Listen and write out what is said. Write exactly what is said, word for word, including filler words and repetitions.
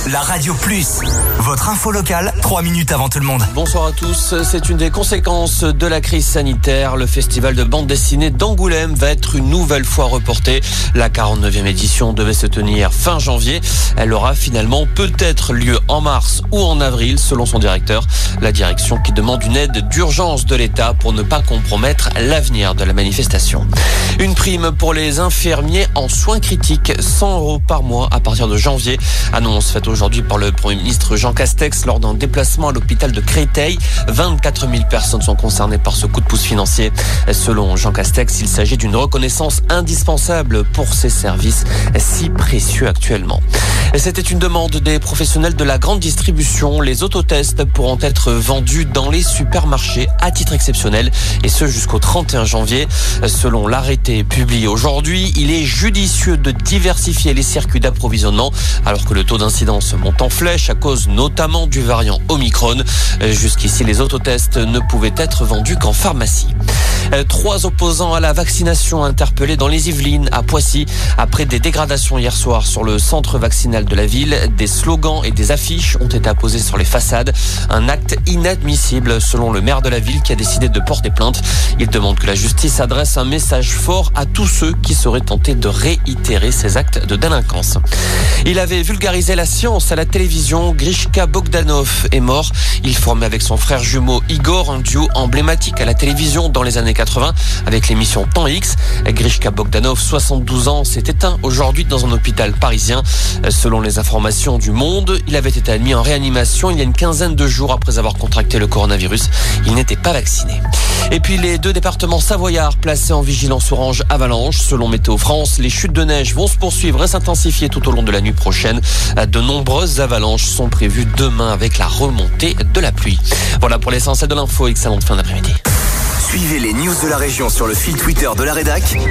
la Radio Plus. Votre info locale, trois minutes avant tout le monde. Bonsoir à tous. C'est une des conséquences de la crise sanitaire. Le festival de bande dessinée d'Angoulême va être une nouvelle fois reporté. La quarante-neuvième édition devait se tenir fin janvier. Elle aura finalement peut-être lieu en mars ou en avril, selon son directeur. La direction qui demande une aide d'urgence de l'État pour ne pas compromettre l'avenir de la manifestation. Une prime pour les infirmiers en soins critiques, cent euros par mois à partir de janvier. Annonce faite aujourd'hui par le Premier ministre Jean Castex lors d'un déplacement à l'hôpital de Créteil. vingt-quatre mille personnes sont concernées par ce coup de pouce financier. Selon Jean Castex, il s'agit d'une reconnaissance indispensable pour ces services si précieux actuellement. C'était une demande des professionnels de la grande distribution. Les autotests pourront être vendus dans les supermarchés à titre exceptionnel et ce jusqu'au trente et un janvier. Selon l'arrêté publié aujourd'hui, il est judicieux de diversifier les circuits d'approvisionnement alors que le taux d'incidence monte en flèche à cause notamment du variant Omicron. Jusqu'ici, les autotests ne pouvaient être vendus qu'en pharmacie. Trois opposants à la vaccination interpellés dans les Yvelines à Poissy après des dégradations hier soir sur le centre vaccinal de la ville. Des slogans et des affiches ont été apposés sur les façades. Un acte inadmissible selon le maire de la ville qui a décidé de porter plainte. Il demande que la justice adresse un message fort à tous ceux qui seraient tentés de réitérer ces actes de délinquance. Il avait vulgarisé la science à la télévision. Grishka Bogdanov est mort. Il formait avec son frère jumeau Igor un duo emblématique à la télévision dans les années quatre-vingts avec l'émission Temps X. Grishka Bogdanov, soixante-douze ans, s'est éteint aujourd'hui dans un hôpital parisien. Selon les informations du Monde, il avait été admis en réanimation il y a une quinzaine de jours après avoir contracté le coronavirus. Il n'était pas vacciné. Et puis les deux départements savoyards placés en vigilance orange avalanche. Selon Météo France, les chutes de neige vont se poursuivre et s'intensifier tout au long de la nuit prochaine. De nombreuses avalanches sont prévues demain avec la remontée de la pluie. Voilà pour l'essentiel de l'info. Excellente fin d'après-midi. Suivez les news de la région sur le fil Twitter de la rédac,